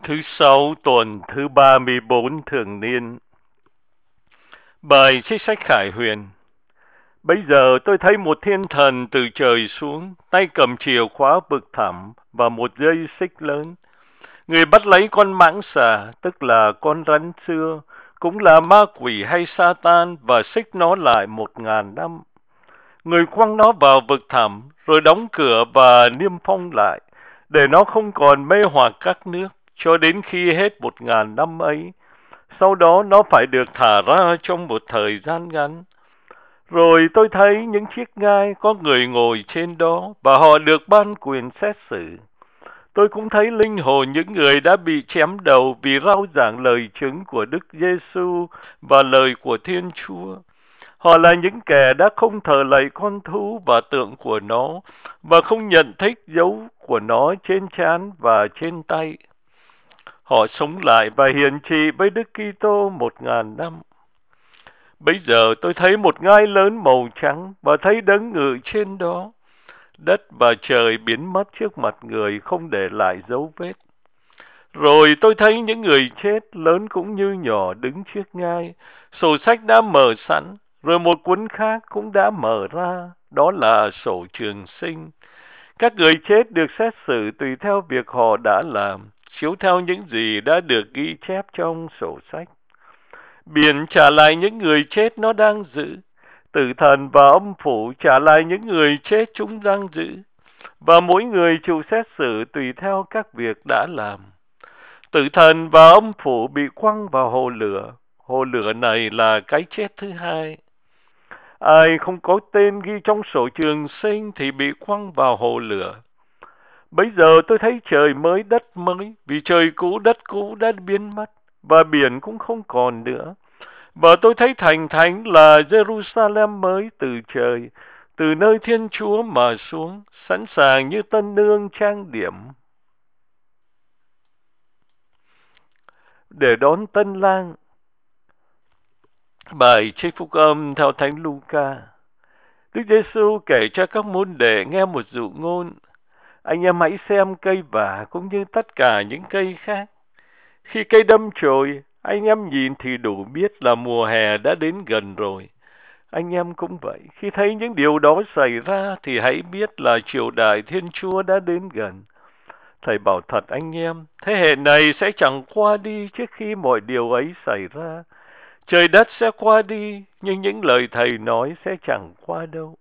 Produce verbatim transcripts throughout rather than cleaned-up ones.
Thứ sáu tuần thứ ba mươi bốn thường niên. Bài trích sách Khải Huyền. Bây giờ tôi thấy một thiên thần từ trời xuống, tay cầm chìa khóa vực thẳm và một dây xích lớn. Người bắt lấy con mãng xà, tức là con rắn xưa, cũng là ma quỷ hay Satan, và xích nó lại một ngàn năm. Người quăng nó vào vực thẳm, rồi đóng cửa và niêm phong lại, để nó không còn mê hoặc các nước, cho đến khi hết một ngàn năm ấy. Sau đó nó phải được thả ra trong một thời gian ngắn. Rồi tôi thấy những chiếc ngai có người ngồi trên đó, và họ được ban quyền xét xử. Tôi cũng thấy linh hồn những người đã bị chém đầu vì rao giảng lời chứng của Đức Giêsu và lời của Thiên Chúa. Họ là những kẻ đã không thờ lạy con thú và tượng của nó, và không nhận thích dấu của nó trên trán và trên tay. Họ sống lại và hiển trị với Đức Kitô một ngàn năm. Bây giờ tôi thấy một ngai lớn màu trắng và thấy đấng ngự trên đó. Đất và trời biến mất trước mặt người, không để lại dấu vết. Rồi tôi thấy những người chết, lớn cũng như nhỏ, đứng trước ngai. Sổ sách đã mở sẵn, rồi một cuốn khác cũng đã mở ra, đó là sổ trường sinh. Các người chết được xét xử tùy theo việc họ đã làm, chiếu theo những gì đã được ghi chép trong sổ sách. Biển trả lại những người chết nó đang giữ, tử thần và âm phủ trả lại những người chết chúng đang giữ, và mỗi người chịu xét xử tùy theo các việc đã làm. Tử thần và âm phủ bị quăng vào hồ lửa. Hồ lửa này là cái chết thứ hai. Ai không có tên ghi trong sổ trường sinh thì bị quăng vào hồ lửa. Bây giờ tôi thấy trời mới đất mới, vì trời cũ đất cũ đã biến mất, và biển cũng không còn nữa. Và tôi thấy thành thánh là Jerusalem mới từ trời, từ nơi Thiên Chúa mà xuống, sẵn sàng như tân nương trang điểm để đón tân lang. Bài trích phúc âm theo Thánh Luca. Đức Giêsu kể cho các môn đệ nghe một dụ ngôn: anh em hãy xem cây vả cũng như tất cả những cây khác. Khi cây đâm chồi, anh em nhìn thì đủ biết là mùa hè đã đến gần rồi. Anh em cũng vậy, khi thấy những điều đó xảy ra thì hãy biết là triều đại Thiên Chúa đã đến gần. Thầy bảo thật anh em, thế hệ này sẽ chẳng qua đi trước khi mọi điều ấy xảy ra. Trời đất sẽ qua đi, nhưng những lời thầy nói sẽ chẳng qua đâu.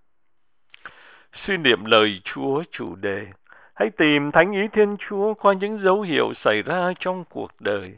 Suy niệm lời Chúa chủ đề: hãy tìm thánh ý Thiên Chúa qua những dấu hiệu xảy ra trong cuộc đời.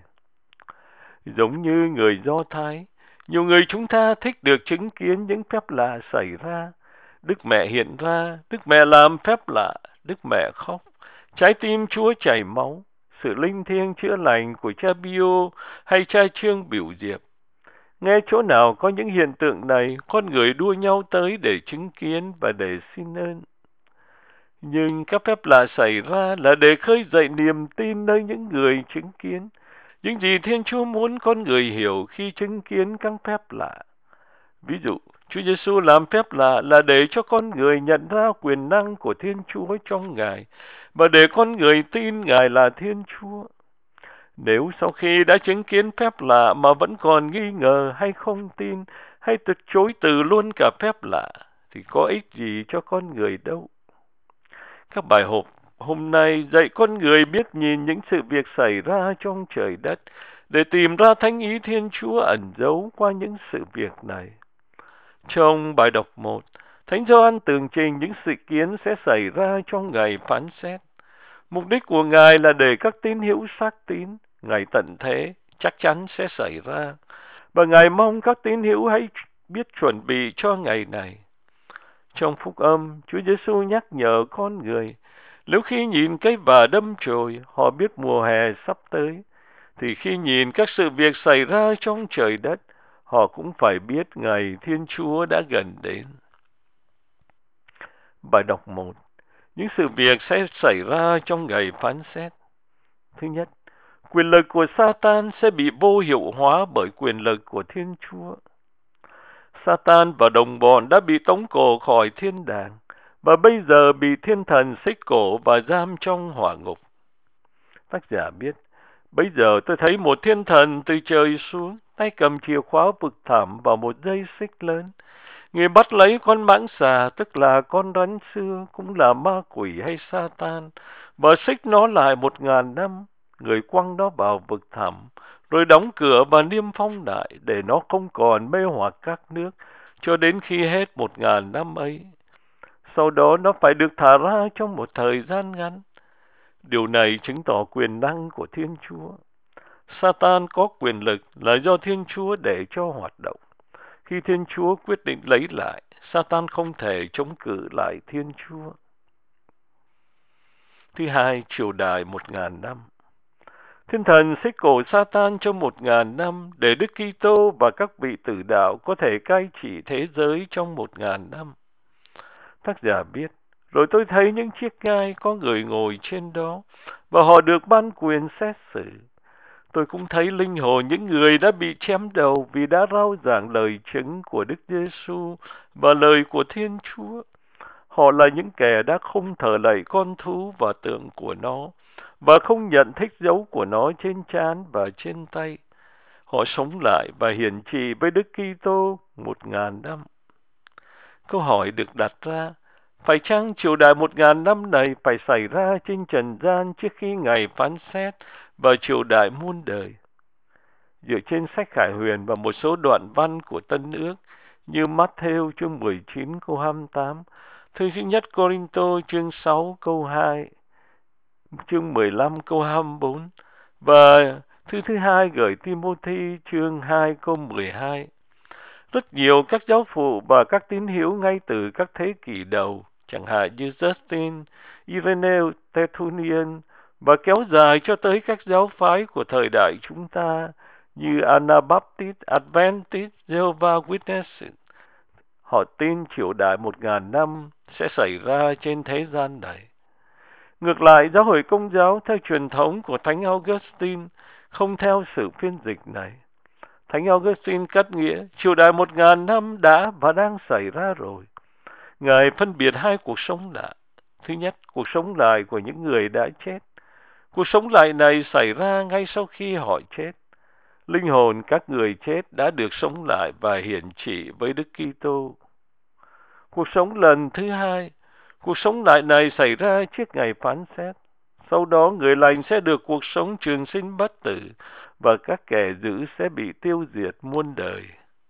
Giống như người Do Thái, nhiều người chúng ta thích được chứng kiến những phép lạ xảy ra. Đức Mẹ hiện ra, Đức Mẹ làm phép lạ, Đức Mẹ khóc, trái tim Chúa chảy máu, sự linh thiêng chữa lành của cha Pio hay cha Trương biểu diệp. Nghe chỗ nào có những hiện tượng này, con người đua nhau tới để chứng kiến và để xin ơn. Nhưng các phép lạ xảy ra là để khơi dậy niềm tin nơi những người chứng kiến những gì Thiên Chúa muốn con người hiểu khi chứng kiến các phép lạ. Ví dụ, Chúa Giêsu làm phép lạ là để cho con người nhận ra quyền năng của Thiên Chúa trong Ngài, và để con người tin Ngài là Thiên Chúa. Nếu sau khi đã chứng kiến phép lạ mà vẫn còn nghi ngờ hay không tin, hay từ chối từ luôn cả phép lạ, thì có ích gì cho con người đâu. Các bài học hôm nay dạy con người biết nhìn những sự việc xảy ra trong trời đất, để tìm ra thánh ý Thiên Chúa ẩn giấu qua những sự việc này. Trong bài đọc một, Thánh Gioan tường trình những sự kiến sẽ xảy ra trong ngày phán xét. Mục đích của Ngài là để các tín hữu xác tín ngày tận thế chắc chắn sẽ xảy ra, và Ngài mong các tín hữu hãy biết chuẩn bị cho ngày này. Trong phúc âm, Chúa Giêsu nhắc nhở con người, nếu khi nhìn cây vả đâm chồi, họ biết mùa hè sắp tới, thì khi nhìn các sự việc xảy ra trong trời đất, họ cũng phải biết ngày Thiên Chúa đã gần đến. Bài đọc một. Những sự việc sẽ xảy ra trong ngày phán xét. Thứ nhất, quyền lực của Satan sẽ bị vô hiệu hóa bởi quyền lực của Thiên Chúa. Satan và đồng bọn đã bị tống cổ khỏi thiên đàng, và bây giờ bị thiên thần xích cổ và giam trong hỏa ngục. Tác giả biết, Bây giờ tôi thấy một thiên thần từ trời xuống, tay cầm chìa khóa vực thẳm và một dây xích lớn. Người bắt lấy con mãng xà, tức là con rắn xưa, cũng là ma quỷ hay Satan, và xích nó lại một ngàn năm. Người quăng nó vào vực thẳm, rồi đóng cửa và niêm phong lại, để nó không còn mê hoặc các nước, cho đến khi hết một ngàn năm ấy. Sau đó nó phải được thả ra trong một thời gian ngắn. Điều này chứng tỏ quyền năng của Thiên Chúa. Satan có quyền lực là do Thiên Chúa để cho hoạt động. Khi Thiên Chúa quyết định lấy lại, Satan không thể chống cự lại Thiên Chúa. Thứ hai, triều đại một ngàn năm. Thiên thần xích cổ Satan trong một ngàn năm để Đức Kitô và các vị tử đạo có thể cai trị thế giới trong một ngàn năm. Tác giả viết, rồi tôi thấy những chiếc ngai có người ngồi trên đó, và họ được ban quyền xét xử. Tôi cũng thấy linh hồn những người đã bị chém đầu vì đã rao giảng lời chứng của Đức Giêsu và lời của Thiên Chúa. Họ là những kẻ đã không thờ lạy con thú và tượng của nó, và không nhận thích dấu của nó trên trán và trên tay. Họ sống lại và hiển trị với Đức Kitô một ngàn năm. Câu hỏi được đặt ra, phải chăng triều đại một ngàn năm này phải xảy ra trên trần gian trước khi Ngài phán xét và triều đại muôn đời? Dựa trên sách Khải Huyền và một số đoạn văn của Tân Ước như Matthew chương mười chín câu hai mươi tám, thư thứ nhất Cô-rinh-tô chương sáu câu hai, chương mười lăm câu hai mươi bốn và thư thứ hai gửi Timôthi chương hai câu mười hai. Rất nhiều các giáo phụ và các tín hữu ngay từ các thế kỷ đầu, chẳng hạn như Justin, Ireneo, Tertullian, và kéo dài cho tới các giáo phái của thời đại chúng ta như Anabaptist, Adventist, Jehovah Witnesses. Họ tin triều đại một ngàn năm sẽ xảy ra trên thế gian này. Ngược lại, giáo hội Công giáo theo truyền thống của Thánh Augustine không theo sự phiên dịch này. Thánh Augustine cắt nghĩa, triều đại một ngàn năm đã và đang xảy ra rồi. Ngài phân biệt hai cuộc sống lại. Thứ nhất, cuộc sống lại của những người đã chết. Cuộc sống lại này xảy ra ngay sau khi họ chết. Linh hồn các người chết đã được sống lại và hiển trị với Đức Kitô. Cuộc sống lần thứ hai, cuộc sống lại này xảy ra trước ngày phán xét. Sau đó người lành sẽ được cuộc sống trường sinh bất tử, và các kẻ dữ sẽ bị tiêu diệt muôn đời.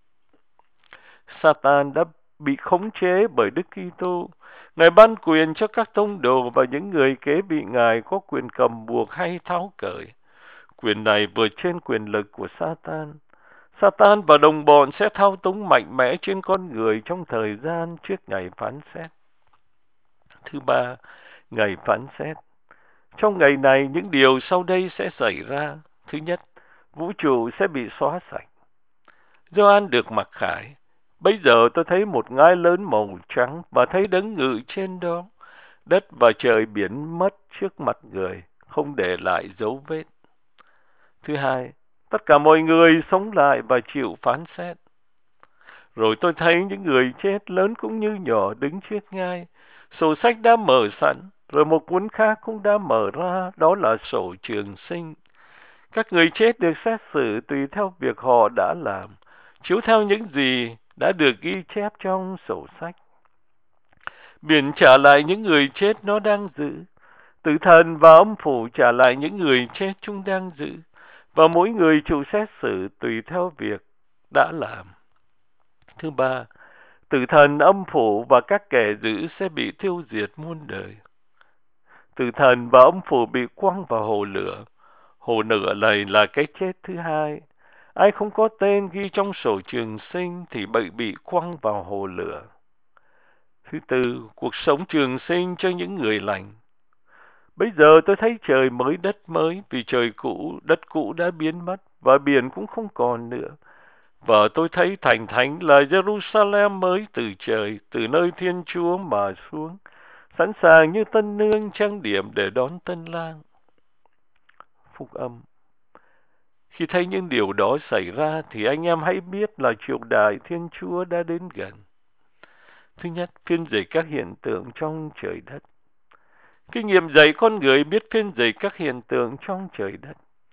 Satan đã bị khống chế bởi Đức Kitô. Ngài ban quyền cho các tông đồ và những người kế vị Ngài có quyền cầm buộc hay tháo cởi. Quyền này vượt trên quyền lực của Satan. Satan và đồng bọn sẽ thao túng mạnh mẽ trên con người trong thời gian trước ngày phán xét. Thứ ba, ngày phán xét. Trong ngày này, những điều sau đây sẽ xảy ra. Thứ nhất, vũ trụ sẽ bị xóa sạch. Gioan được mặc khải. Bây giờ tôi thấy một ngai lớn màu trắng và thấy đấng ngự trên đó. Đất và trời biến mất trước mặt người, không để lại dấu vết. Thứ hai, tất cả mọi người sống lại và chịu phán xét. Rồi tôi thấy những người chết lớn cũng như nhỏ đứng trước ngai. Sổ sách đã mở sẵn, rồi một cuốn khác cũng đã mở ra, đó là sổ trường sinh. Các người chết được xét xử tùy theo việc họ đã làm, chiếu theo những gì đã được ghi chép trong sổ sách. Biển trả lại những người chết nó đang giữ. Tử thần và âm phủ trả lại những người chết chúng đang giữ. Và mỗi người chịu xét xử tùy theo việc đã làm. Thứ ba, tử thần, âm phủ và các kẻ dữ sẽ bị tiêu diệt muôn đời. Tử thần và âm phủ bị quăng vào hồ lửa. Hồ lửa này là cái chết thứ hai. Ai không có tên ghi trong sổ trường sinh thì bị bị quăng vào hồ lửa. Thứ tư, cuộc sống trường sinh cho những người lành. Bây giờ tôi thấy trời mới đất mới, vì trời cũ, đất cũ đã biến mất, và biển cũng không còn nữa. Và tôi thấy thành thánh là Jerusalem mới từ trời, từ nơi Thiên Chúa mà xuống, sẵn sàng như tân nương trang điểm để đón tân lang. Phúc âm. Khi thấy những điều đó xảy ra thì anh em hãy biết là triều đại Thiên Chúa đã đến gần. Thứ nhất, phiên dịch các hiện tượng trong trời đất. Kinh nghiệm dạy con người biết phiên dịch các hiện tượng trong trời đất.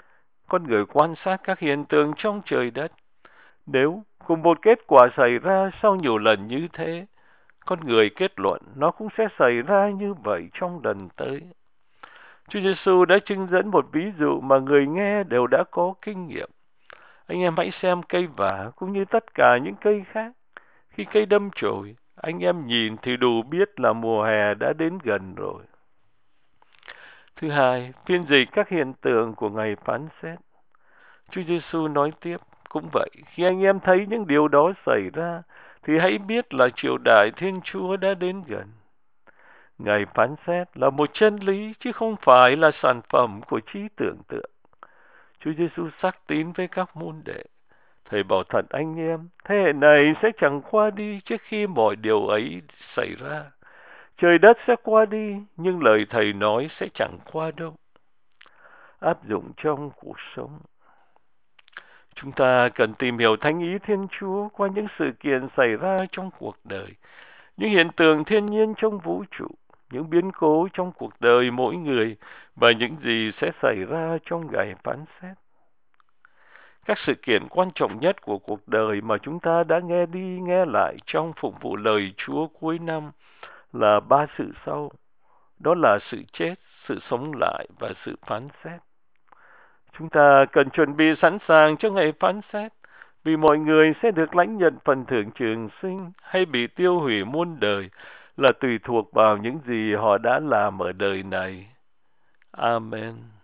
con người quan sát các hiện tượng trong trời đất. Nếu cùng một kết quả xảy ra sau nhiều lần như thế, con người kết luận nó cũng sẽ xảy ra như vậy trong lần tới. Chúa Giêsu đã trưng dẫn một ví dụ mà người nghe đều đã có kinh nghiệm. Anh em hãy xem cây vả cũng như tất cả những cây khác. Khi cây đâm chồi, anh em nhìn thì đủ biết là mùa hè đã đến gần rồi. Thứ hai, phiên dịch các hiện tượng của ngày phán xét. Chúa Giêsu nói tiếp, cũng vậy, khi anh em thấy những điều đó xảy ra, thì hãy biết là triều đại Thiên Chúa đã đến gần. Ngày phán xét là một chân lý, chứ không phải là sản phẩm của trí tưởng tượng. Chúa Giêsu xác tín với các môn đệ. Thầy bảo thật anh em, thế hệ này sẽ chẳng qua đi trước khi mọi điều ấy xảy ra. Trời đất sẽ qua đi, nhưng lời Thầy nói sẽ chẳng qua đâu. Áp dụng trong cuộc sống. Chúng ta cần tìm hiểu thánh ý Thiên Chúa qua những sự kiện xảy ra trong cuộc đời, những hiện tượng thiên nhiên trong vũ trụ, những biến cố trong cuộc đời mỗi người và những gì sẽ xảy ra trong ngày phán xét. Các sự kiện quan trọng nhất của cuộc đời mà chúng ta đã nghe đi nghe lại trong phục vụ lời Chúa cuối năm là ba sự sau. Đó là sự chết, sự sống lại và sự phán xét. Chúng ta cần chuẩn bị sẵn sàng cho ngày phán xét, vì mọi người sẽ được lãnh nhận phần thưởng trường sinh hay bị tiêu hủy muôn đời là tùy thuộc vào những gì họ đã làm ở đời này. Amen.